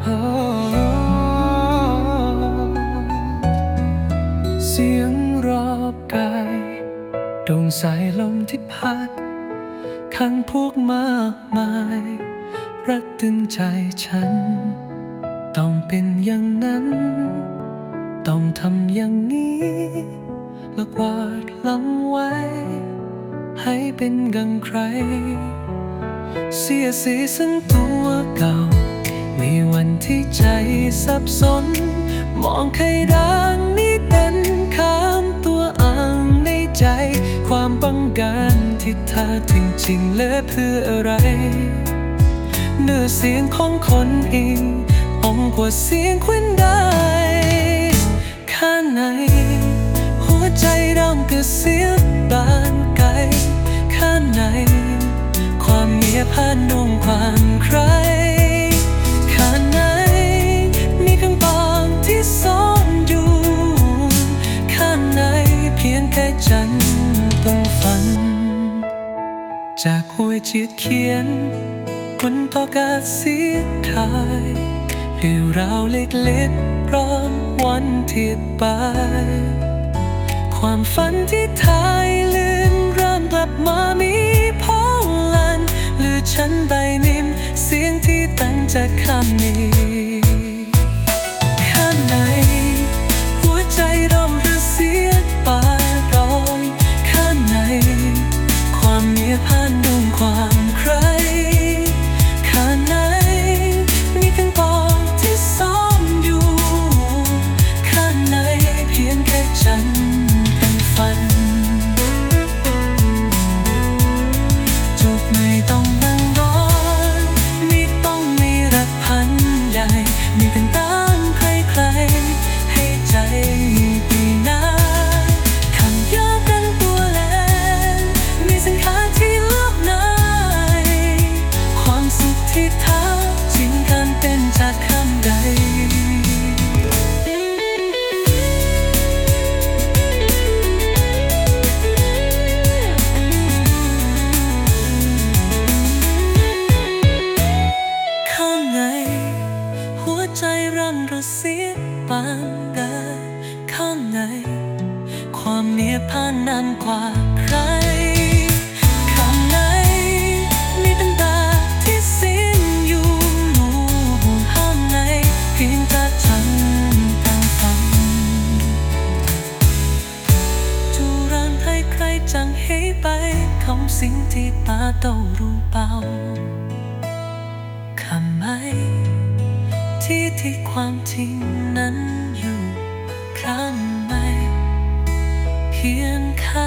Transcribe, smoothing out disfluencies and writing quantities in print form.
เสียงรอบกายดวงสายลมที่พัดขังพวกมากมายรัดตึงใจฉันต้องเป็นอย่างนั้นต้องทำอย่างนี้และวาดล้ำไว้ให้เป็นดังใครเสียสีซึ่งตัวเก่ามีวันที่ใจสับสนมองใครดังนี้เป็นคำตัวอ้างในใจความบังการที่แท้ถึงจริงและเพื่ออะไรเนื้อเสียงของคนอีกอ่อนกว่าเสียงควันได้ข้างในหัวใจเราก็เสียบานไกลข้างในความเงียบผ่านนุ่งความใครข้างในมีคำตอบที่ซ่อนอยู่ข้างในเพียงแค่ฉันต้องฝันจากหัวจิตเขียนบนต่อกาเสียทายเรื่องราวเล็กๆพร้อมวันที่ไปความฝันที่ทายเลื่อนเริ่มกลับมามีพลังหรือฉันใบนิ่มเสียงที่ตั้งจากคำนี้ข้างในหัวใจเราเสียปานร้องข้างในความเงียบผ่านดวงความใครข้างในมีคำตอบที่ซ่อนอยู่ข้างในเพียงแค่ฉันเป็นฝันจุดไม่ต้องนั่งรอไม่ต้องมีรักพันใหญ่มีเป็นตั้งใครๆให้ใจปีนาคำยากกันตัวแลมีสังขารที่ลบในความสุขที่แท้จริงกันเป็นจากคำใดข้างในหัวใจรันระเสียปานใดข้างในความเนียบผ่านนานกว่าใครข้างในมีตั้งตาที่สิ้นอยู่ข้างในเพียงแต่ฉันตั้งฝันจูรันให้ใครจังให้ไปคำสิ่งที่ตาเต้ารู้เปล่าคำไม่ที่ความจริงนั้นอยู่ข้างในเพียงแค่